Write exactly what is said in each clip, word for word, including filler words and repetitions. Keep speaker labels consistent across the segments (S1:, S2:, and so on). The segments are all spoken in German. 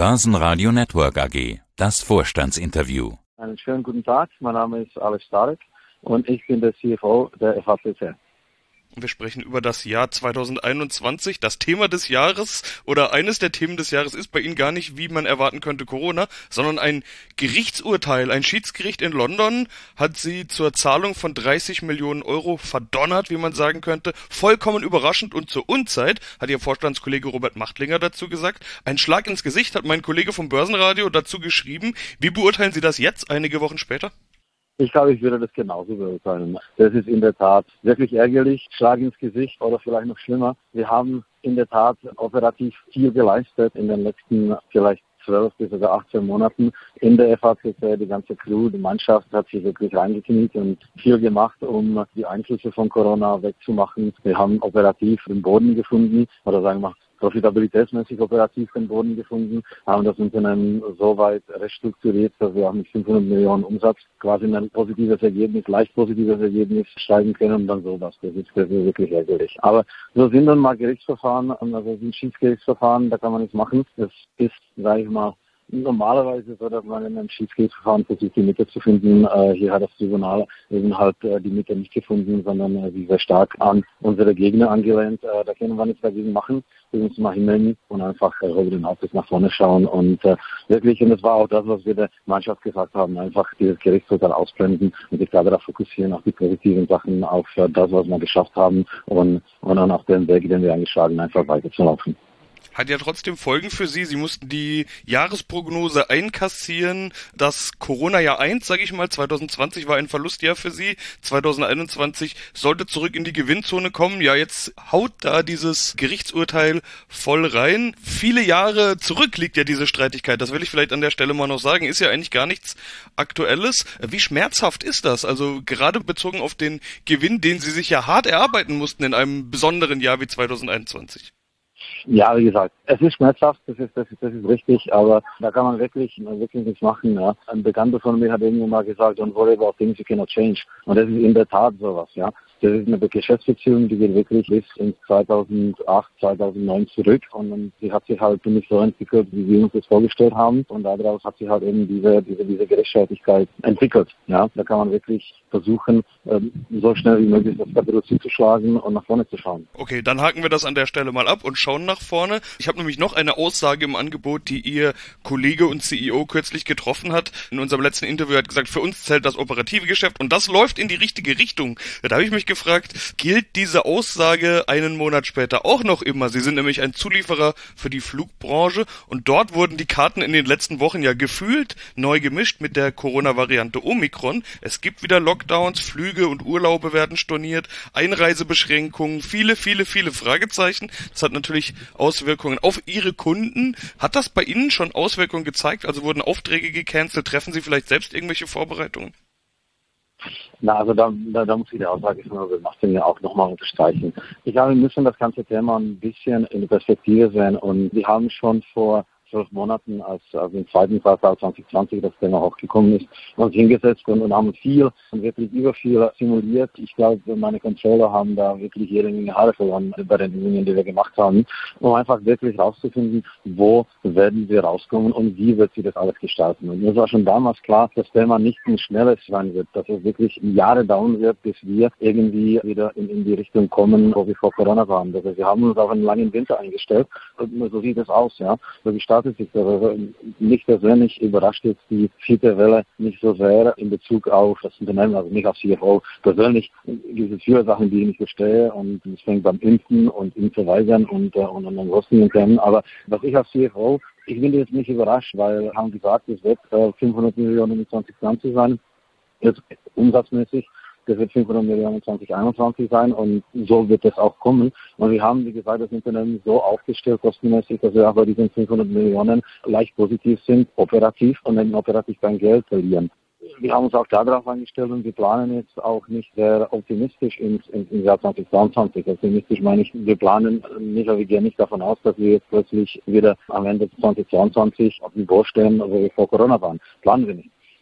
S1: Börsenradio Network A G, das Vorstandsinterview.
S2: Einen schönen guten Tag, mein Name ist Alex Starek und ich bin der C F O der F A C C.
S3: Wir sprechen über das Jahr zweitausendeinundzwanzig. Das Thema des Jahres oder eines der Themen des Jahres ist bei Ihnen gar nicht, wie man erwarten könnte, Corona, sondern ein Gerichtsurteil. Ein Schiedsgericht in London hat Sie zur Zahlung von dreißig Millionen Euro verdonnert, wie man sagen könnte. Vollkommen überraschend und zur Unzeit, hat Ihr Vorstandskollege Robert Machtlinger dazu gesagt. Ein Schlag ins Gesicht hat mein Kollege vom Börsenradio dazu geschrieben. Wie beurteilen Sie das jetzt, einige Wochen später?
S2: Ich glaube, ich würde das genauso beurteilen. Das ist in der Tat wirklich ärgerlich, Schlag ins Gesicht oder vielleicht noch schlimmer. Wir haben in der Tat operativ viel geleistet in den letzten vielleicht zwölf bis sogar achtzehn Monaten in der F A C C. Die ganze Crew, die Mannschaft hat sich wirklich reingekniet und viel gemacht, um die Einflüsse von Corona wegzumachen. Wir haben operativ den Boden gefunden, oder sagen wir profitabilitätsmäßig operativ den Boden gefunden, haben das Unternehmen so weit restrukturiert, dass wir auch mit fünfhundert Millionen Umsatz quasi in ein positives Ergebnis, leicht positives Ergebnis steigen können und dann sowas. Das ist, das ist wirklich ärgerlich. Aber so sind dann mal Gerichtsverfahren, also sind Schiedsgerichtsverfahren, da kann man nichts machen. Das ist, sage ich mal, normalerweise so, dass man in einem Schiedsgerichtsverfahren versucht, die Mitte zu finden. Äh, hier hat das Tribunal eben halt äh, die Mitte nicht gefunden, sondern äh, sie sehr stark an unsere Gegner angelehnt. Äh, da können wir nichts dagegen machen. Wir müssen uns mal hinnehmen und einfach äh, über den Hauptweg nach vorne schauen. Und äh, wirklich, und das war auch das, was wir der Mannschaft gesagt haben, einfach dieses Gerichtsurteil ausblenden und sich da darauf fokussieren, auf die positiven Sachen, auf äh, das, was wir geschafft haben und, und dann auf den Weg, den wir eingeschlagen, einfach weiterzulaufen.
S3: Hat ja trotzdem Folgen für Sie. Sie mussten die Jahresprognose einkassieren. Das Corona-Jahr eins, sage ich mal, zwanzig zwanzig war ein Verlustjahr für Sie. zwanzig einundzwanzig sollte zurück in die Gewinnzone kommen. Ja, jetzt haut da dieses Gerichtsurteil voll rein. Viele Jahre zurück liegt ja diese Streitigkeit. Das will ich vielleicht an der Stelle mal noch sagen. Ist ja eigentlich gar nichts Aktuelles. Wie schmerzhaft ist das? Also gerade bezogen auf den Gewinn, den Sie sich ja hart erarbeiten mussten in einem besonderen Jahr wie zwanzig einundzwanzig.
S2: Ja, wie gesagt, es ist schmerzhaft, das ist, das ist, das ist richtig, aber da kann man wirklich, wirklich nichts machen. Ja. Ein Bekannter von mir hat irgendwann mal gesagt, don't worry about things you cannot change. Und das ist in der Tat sowas, ja. Das ist eine Geschäftsbeziehung, die geht wirklich bis in zweitausendacht, zweitausendneun zurück und sie hat sich halt nicht so entwickelt, wie wir uns das vorgestellt haben und daraus hat sich halt eben diese, diese, diese Gerechtigkeit entwickelt. Ja, da kann man wirklich versuchen, so schnell wie möglich das Kapitel zuzuschlagen und nach vorne zu schauen.
S3: Okay, dann haken wir das an der Stelle mal ab und schauen nach vorne. Ich habe nämlich noch eine Aussage im Angebot, die Ihr Kollege und C E O kürzlich getroffen hat. In unserem letzten Interview hat gesagt, für uns zählt das operative Geschäft und das läuft in die richtige Richtung. Da habe ich mich gefragt, gilt diese Aussage einen Monat später auch noch immer? Sie sind nämlich ein Zulieferer für die Flugbranche und dort wurden die Karten in den letzten Wochen ja gefühlt neu gemischt mit der Corona-Variante Omikron. Es gibt wieder Lockdowns, Flüge und Urlaube werden storniert, Einreisebeschränkungen, viele, viele, viele Fragezeichen. Das hat natürlich Auswirkungen auf Ihre Kunden. Hat das bei Ihnen schon Auswirkungen gezeigt? Also wurden Aufträge gecancelt? Treffen Sie vielleicht selbst irgendwelche Vorbereitungen?
S2: Na, also da, da, da muss ich die Aussage von Robert Machtlinger auch nochmal unterstreichen. Ich glaube, wir müssen das ganze Thema ein bisschen in die Perspektive sehen und wir haben schon vor zwölf Monaten, als also im zweiten Quartal zwanzig zwanzig das Thema hochgekommen ist, uns hingesetzt und, und haben viel und wirklich über viel simuliert. Ich glaube, meine Controller haben da wirklich jede Menge Haare verloren bei den Übungen, die wir gemacht haben, um einfach wirklich rauszufinden, wo werden wir rauskommen und wie wird sich das alles gestalten. Und mir war schon damals klar, dass das Thema nicht ein schnelles sein wird, dass es wirklich Jahre dauern wird, bis wir irgendwie wieder in, in die Richtung kommen, wo wir vor Corona waren. Also wir haben uns auf einen langen Winter eingestellt und so sieht es aus, ja. So gestartet sich, also mich persönlich überrascht jetzt die vierte Welle nicht so sehr in Bezug auf das Unternehmen, also mich als C F O persönlich. Diese viele Sachen, die ich nicht verstehe und es fängt beim Impfen und Impfverweigern und, und an sonstigen Themen. Aber was ich als C F O, ich bin jetzt nicht überrascht, weil haben gesagt, es wird äh, fünfhundert Millionen in zwanzig zwanzig sein, jetzt umsatzmäßig. Das wird fünfhundert Millionen zwanzig einundzwanzig sein und so wird es auch kommen. Und wir haben, wie gesagt, das Unternehmen so aufgestellt, kostenmäßig, dass wir auch bei diesen fünfhundert Millionen leicht positiv sind, operativ und dann operativ kein Geld verlieren. Wir haben uns auch darauf eingestellt und wir planen jetzt auch nicht sehr optimistisch ins, ins, ins Jahr zwanzig zweiundzwanzig. Optimistisch meine ich, wir planen nicht, aber wir gehen nicht davon aus, dass wir jetzt plötzlich wieder am Ende zwanzig zweiundzwanzig auf dem Niveau stehen, wo wir vor Corona waren. Planen wir nicht.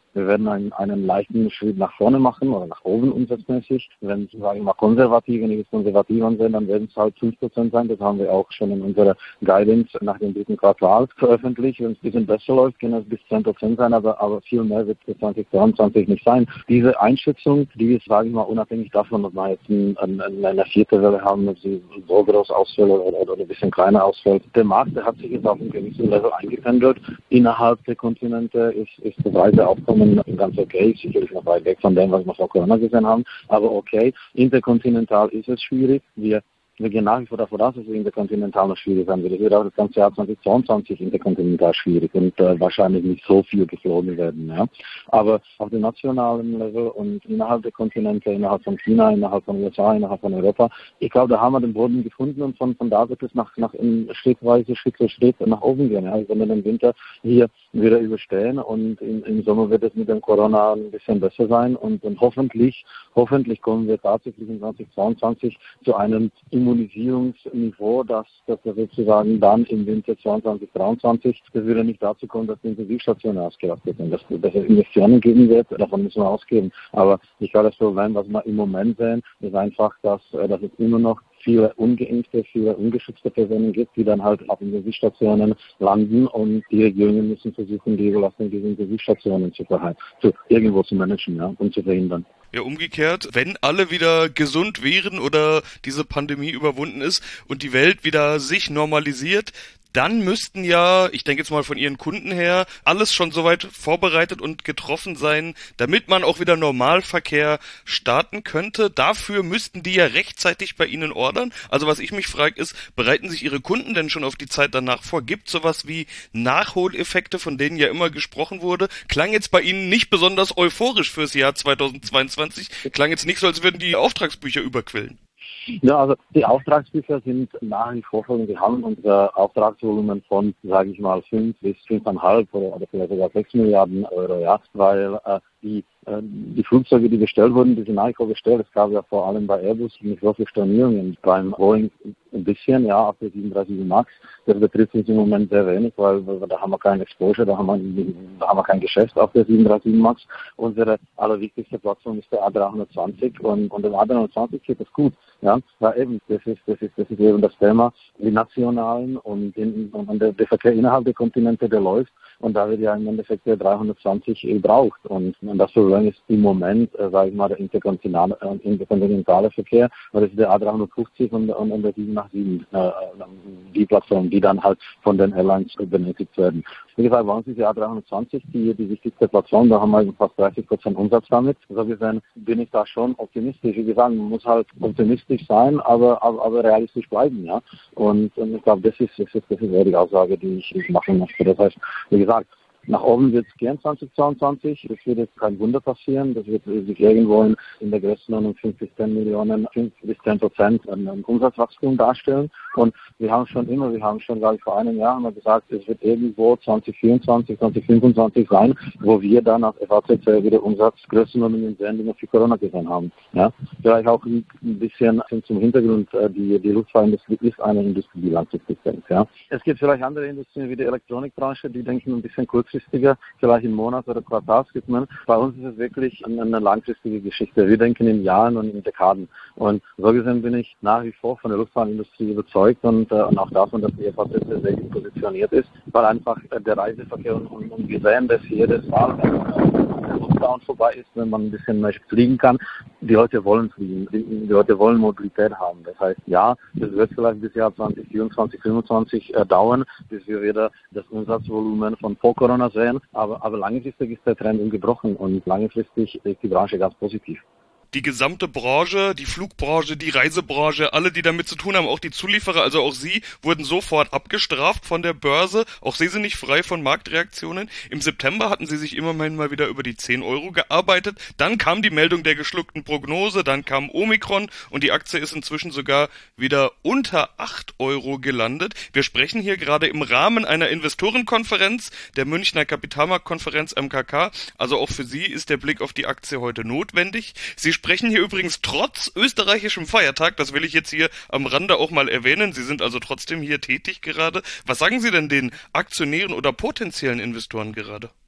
S2: Wir werden einen, einen leichten Schritt nach vorne machen oder nach oben umsatzmäßig. Wenn Sie sagen mal konservativ, wenn ich es konservativ ansehe, dann werden es halt fünf Prozent sein. Das haben wir auch schon in unserer Guidance nach dem dritten Quartal veröffentlicht. Wenn es ein bisschen besser läuft, können es bis zehn Prozent sein, aber, aber viel mehr wird es für zwanzig zweiundzwanzig nicht sein. Diese Einschätzung, die ist, sage ich mal, unabhängig davon, ob wir jetzt ein, ein, eine vierte Welle haben, ob sie so groß ausfällt oder, oder ein bisschen kleiner ausfällt. Der Markt, der hat sich jetzt auf einem gewissen Level eingependelt. Innerhalb der Kontinente ist, ist das Reiseaufkommen ganz okay, sicherlich noch weit weg von dem, was wir vor Corona gesehen haben, aber okay. Interkontinental ist es schwierig. Wir Wir gehen nach wie vor davon aus, dass es interkontinental noch schwierig sein wird. Es wird auch das ganze Jahr zwanzig zweiundzwanzig interkontinental schwierig und äh, wahrscheinlich nicht so viel geflogen werden. Ja. Aber auf dem nationalen Level und innerhalb der Kontinente, innerhalb von China, innerhalb von U S A, innerhalb von Europa, ich glaube, da haben wir den Boden gefunden und von, von da wird es nach, nach in schrittweise, Schritt für Schritt nach oben gehen. Ja. Wir werden den Winter hier wieder überstehen und im, im Sommer wird es mit dem Corona ein bisschen besser sein und, und hoffentlich, hoffentlich kommen wir tatsächlich in zwanzig zweiundzwanzig zu einem Immunisierungsniveau, dass, dass wir sozusagen dann im Winter zweiundzwanzig dreiundzwanzig, das würde nicht dazu kommen, dass die Intensivstationen ausgelastet sind, dass, dass es Investitionen geben wird, davon müssen wir ausgehen. Aber ich glaube, das Problem, was wir im Moment sehen, ist einfach, dass, dass es immer noch viele ungeimpfte, viele ungeschützte Personen gibt, die dann halt auf Intensivstationen landen und die Regierungen müssen versuchen, die Überlastung dieser Intensivstationen zu, zu irgendwo zu managen, ja, und zu verhindern.
S3: Ja, umgekehrt, wenn alle wieder gesund wären oder diese Pandemie überwunden ist und die Welt wieder sich normalisiert, dann müssten ja, ich denke jetzt mal von Ihren Kunden her, alles schon soweit vorbereitet und getroffen sein, damit man auch wieder Normalverkehr starten könnte. Dafür müssten die ja rechtzeitig bei Ihnen ordern. Also was ich mich frage ist, bereiten sich Ihre Kunden denn schon auf die Zeit danach vor? Gibt es sowas wie Nachholeffekte, von denen ja immer gesprochen wurde? Klang jetzt bei Ihnen nicht besonders euphorisch fürs Jahr zweitausendzweiundzwanzig. Klang jetzt nicht so, als würden die Auftragsbücher überquillen.
S2: Ja, also die Auftragsbücher sind nach wie vor voll. Wir haben unser Auftragsvolumen von, sage ich mal, fünf bis fünfeinhalb oder, oder vielleicht sogar sechs Milliarden Euro, ja, weil äh, die äh, die Flugzeuge, die bestellt wurden, die sind nach wie vor bestellt. Es gab ja vor allem bei Airbus nicht so viele Stornierungen. Beim Boeing ein bisschen, ja, auf der siebenunddreißig Max. Das betrifft uns im Moment sehr wenig, weil, weil da haben wir kein Exposure, da haben wir, da haben wir kein Geschäft auf der siebenunddreißig Max. Unsere allerwichtigste Plattform ist der A dreihundertzwanzig und, und dem A dreihundertzwanzig geht das gut. Ja, weil eben, das ist, das ist, das ist eben das Thema, die nationalen und, den, und der, der Verkehr innerhalb der Kontinente, der läuft. Und da wird ja im Endeffekt der dreihundertzwanzig gebraucht. Und, und das Problem ist im Moment, äh, sage ich mal, der interkontinentale, äh, interkontinentale Verkehr, weil das ist der A dreihundertfünfzig und, und, und der sieben nach sieben, äh, die Plattform, die dann halt von den Airlines benötigt werden. Wie gesagt, bei uns ist die A dreihundertzwanzig die, die wichtigste Plattform, da haben wir fast dreißig Prozent Umsatz damit. So gesehen bin ich da schon optimistisch. Wie gesagt, man muss halt optimistisch sein, aber, aber, aber realistisch bleiben, ja. Und, und ich glaube, das ist, das ist, das ist eher die Aussage, die ich, die ich machen möchte. Das heißt, wie gesagt, nach oben wird es gehen zwanzig zweiundzwanzig. Das wird jetzt kein Wunder passieren. Das wird sich irgendwo in, in der Größenordnung fünf bis zehn Millionen, fünf bis zehn Prozent an, an Umsatzwachstum darstellen. Und wir haben schon immer, wir haben schon, glaube ich, vor einem Jahr haben wir gesagt, es wird irgendwo zwanzig vierundzwanzig, zwanzig fünfundzwanzig sein, wo wir dann auf F A C C wieder Umsatzgrößenordnungen sehen, die wir für Corona gesehen haben. Ja, vielleicht auch ein bisschen zum Hintergrund, die, die Luftfahrtindustrie ist eine Industrie, die langfristig denkt. Ja. Es gibt vielleicht andere Industrien wie die Elektronikbranche, die denken ein bisschen kurzfristiger, vielleicht in Monats- oder Quartalsrhythmen. Bei uns ist es wirklich eine, eine langfristige Geschichte. Wir denken in Jahren und in Dekaden. Und so gesehen bin ich nach wie vor von der Luftfahrtindustrie überzeugt und, äh, und auch davon, dass die F A C C sehr gut positioniert ist, weil einfach äh, der Reiseverkehr und, und, und wir sehen, dass jedes Mal, wenn äh, der Lockdown vorbei ist, wenn man ein bisschen mehr fliegen kann, die Leute wollen fliegen, die, die Leute wollen Mobilität haben. Das heißt, ja, das wird vielleicht bis Jahr zwanzig vierundzwanzig, fünfundzwanzig äh, dauern, bis wir wieder das Umsatzvolumen von vor Corona sehen, aber, aber langfristig ist der Trend ungebrochen und langfristig ist die Branche ganz positiv.
S3: Die gesamte Branche, die Flugbranche, die Reisebranche, alle, die damit zu tun haben, auch die Zulieferer, also auch Sie, wurden sofort abgestraft von der Börse. Auch Sie sind nicht frei von Marktreaktionen. Im September hatten Sie sich immerhin mal wieder über die zehn Euro gearbeitet. Dann kam die Meldung der geschluckten Prognose, dann kam Omikron und die Aktie ist inzwischen sogar wieder unter acht Euro gelandet. Wir sprechen hier gerade im Rahmen einer Investorenkonferenz, der Münchner Kapitalmarktkonferenz M K K. Also auch für Sie ist der Blick auf die Aktie heute notwendig. Sie sprechen hier übrigens trotz österreichischem Feiertag, das will ich jetzt hier am Rande auch mal erwähnen, Sie sind also trotzdem hier tätig gerade. Was sagen Sie denn den Aktionären oder potenziellen Investoren gerade?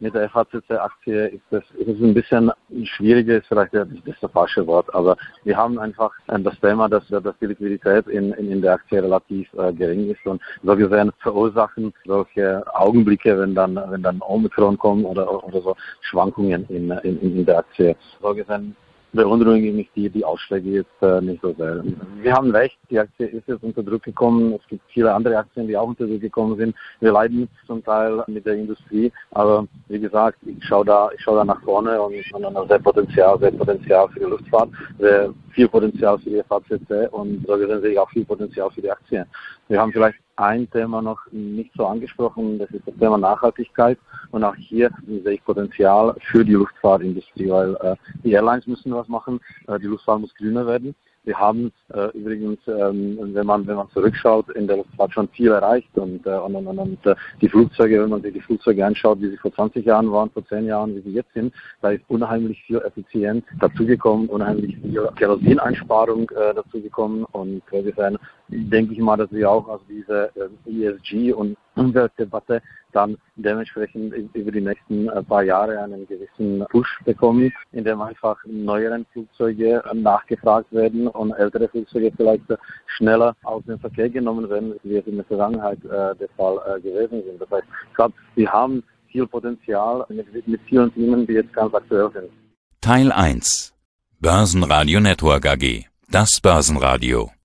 S2: mit der F A C C-Aktie ist es, ist es ein bisschen schwieriger, ist vielleicht das, das, das falsche Wort, aber wir haben einfach äh, das Thema, dass, dass die Liquidität in, in, in der Aktie relativ äh, gering ist und so gesehen verursachen solche Augenblicke, wenn dann, wenn dann Omikron kommt oder, oder so Schwankungen in, in, in der Aktie. So gesehen beunruhigen mich die, die Ausschläge jetzt äh, nicht so sehr. Wir haben recht, die Aktie ist jetzt unter Druck gekommen. Es gibt viele andere Aktien, die auch unter Druck gekommen sind. Wir leiden zum Teil mit der Industrie, aber wie gesagt, ich schaue da, ich schaue da nach vorne und, und sehr Potenzial, sehr Potenzial für die Luftfahrt, sehr viel Potenzial für die F A C C und so gesehen sehe ich auch viel Potenzial für die Aktien. Wir haben vielleicht ein Thema noch nicht so angesprochen, das ist das Thema Nachhaltigkeit. Und auch hier sehe ich Potenzial für die Luftfahrtindustrie, weil äh, die Airlines müssen was machen, äh, die Luftfahrt muss grüner werden. Wir haben äh, übrigens, ähm, wenn man wenn man zurückschaut, in der Luftfahrt schon viel erreicht und, äh, und, und, und äh, die Flugzeuge, wenn man sich die Flugzeuge anschaut, wie sie vor zwanzig Jahren waren, vor zehn Jahren, wie sie jetzt sind, da ist unheimlich viel Effizienz dazugekommen, unheimlich viel Kerosineinsparung äh, dazugekommen und äh, wir werden, denke ich mal, dass wir auch aus dieser äh, E S G und Umweltdebatte dann dementsprechend über die nächsten paar Jahre einen gewissen Push bekommen, indem einfach neueren Flugzeuge nachgefragt werden und ältere Flugzeuge vielleicht schneller aus dem Verkehr genommen werden, wie es in der Vergangenheit äh, der Fall äh, gewesen sind. Das heißt, ich glaube, wir haben viel Potenzial mit, mit vielen Themen, die jetzt ganz aktuell sind.
S1: Teil eins Börsenradio Network A G. Das Börsenradio.